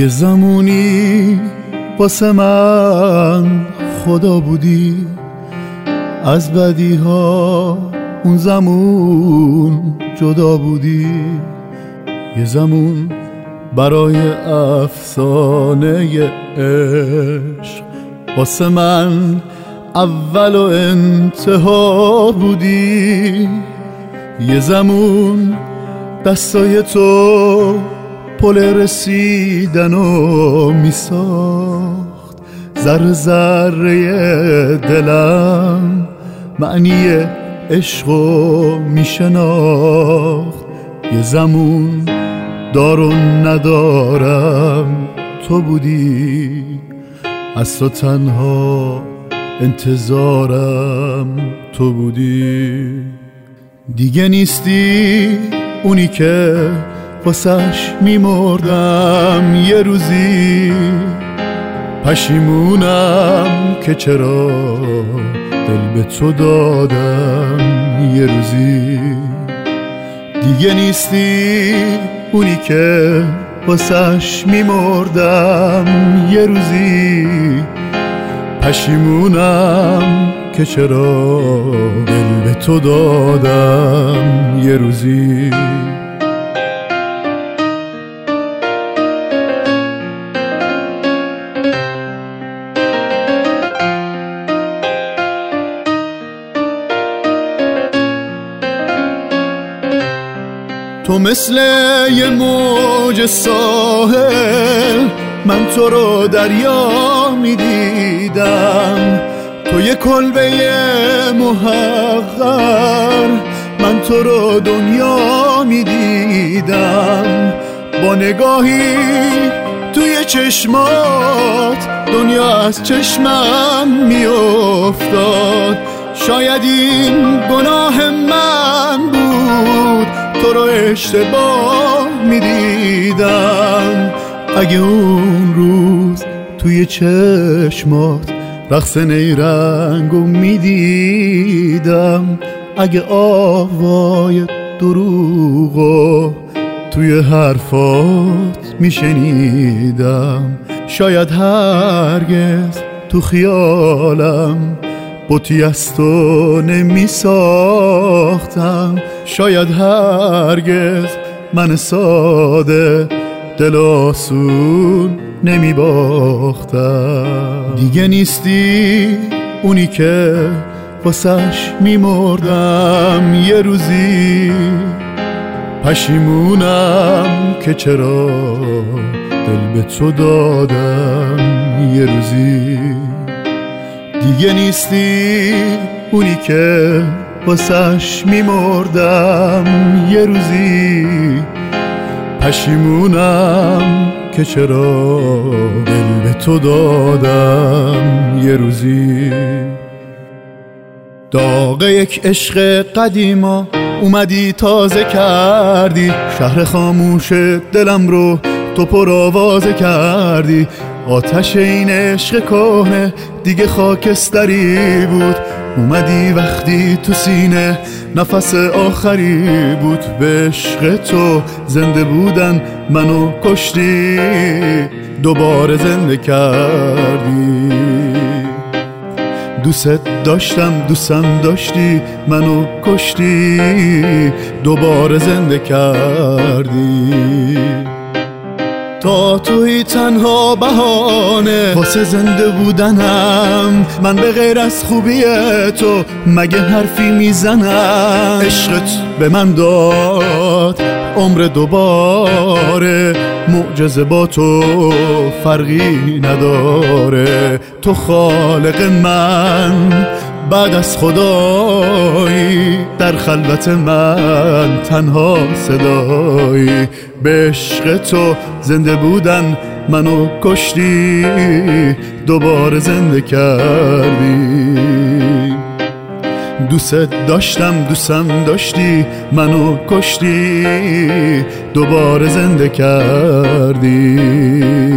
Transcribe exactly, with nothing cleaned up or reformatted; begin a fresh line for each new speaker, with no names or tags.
یه زمونی واسه من خدا بودی، از بدی ها اون زمون جدا بودی. یه زمون برای افسانه عشق واسه من اول و انتها بودی. یه زمون دستای تو پل رسیدن و میساخت، ذره ذره دلم معنی عشقو میشناخت. یه زمون دار و ندارم تو بودی، از تو تنها انتظارم تو بودی. دیگه نیستی اونی که واسش میمردم یه روزی، پشیمونم که چرا دل به تو دادم یه روزی. دیگه نیستی اونی که واسش میمردم یه روزی، پشیمونم که چرا دل به تو دادم یه روزی. تو مثل یه موج ساحل، من تو رو دریا میدیدم. تو یه کلبه محقر، من تو رو دنیا میدیدم. با نگاهی توی چشمات دنیا از چشمم میافتاد. شاید این گناه من بود، تو رو اشتباه میدیدم. اگه اون روز توی چشمات رقص نیرنگو میدیدم، اگه آوای دروغو توی حرفات میشنیدم، شاید هرگز تو خیالم بوتی از تو نمی ساختم. شاید هرگز من ساده دل آسون نمی باختم. دیگه نیستی اونی که واسش می مردم یه روزی، پشیمونم که چرا دل به تو دادم یه روزی. دیگه نیستی اونی که واسش میمردم یه روزی، پشیمونم که چرا دل به تو دادم یه روزی. داغ یک عشق قدیما اومدی تازه کردی، شهر خاموش دلم رو تو پر آوازه کردی. آتش این عشق کهنه دیگه خاکستری بود، اومدی وقتی تو سینه نفس آخری بود. به عشق تو زنده بودن منو کشتی، دوباره زنده کردی. دوست داشتم دوستم داشتی، منو کشتی، دوباره زنده کردی. تا توی تنها بهانه واسه زنده بودنم، من به غیر از خوبی تو مگه حرفی میزنم. عشقت به من داد عمر دوباره، معجزه با تو فرقی نداره. تو خالق من بعد از خدایی، در خلوت من تنها صدایی. به عشق تو زنده بودن منو کشتی، دوباره زنده کردی. دوست داشتم دوستم داشتی، منو کشتی، دوباره زنده کردی.